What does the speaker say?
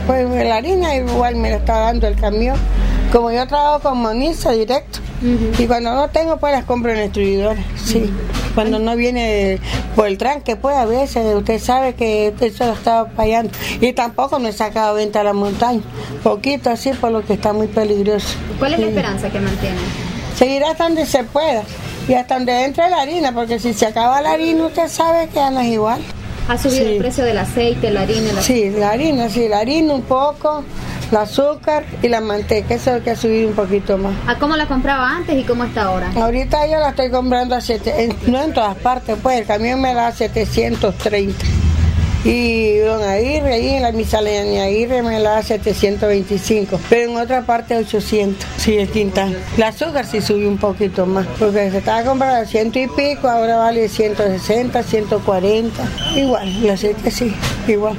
Pues la harina igual me la está dando el camión. Como yo trabajo con Monisa directo, y cuando no tengo, pues las compro en el distribuidor, sí. Cuando no viene por el tranque, pues a veces usted sabe que eso lo está fallando. Y tampoco no he sacado venta a la montaña, poquito así, por lo que está muy peligroso. ¿Cuál es la esperanza que mantiene? Seguir hasta donde se pueda y hasta donde entre la harina, porque si se acaba la harina, usted sabe que ya no es igual. ¿Ha subido el precio del aceite, la harina? Sí, la harina un poco, el azúcar y la manteca, eso es lo que ha subido un poquito más. ¿A cómo la compraba antes y cómo está ahora? Ahorita yo la estoy comprando no en todas partes, pues el camión me da 730. Y don Aguirre, ahí en la miscelánea Aguirre me la da 725, pero en otra parte 800, sí, el quintal. El azúcar sí subió un poquito más, porque se estaba comprando a 100 y pico, ahora vale 160, 140, igual, el aceite sí, igual.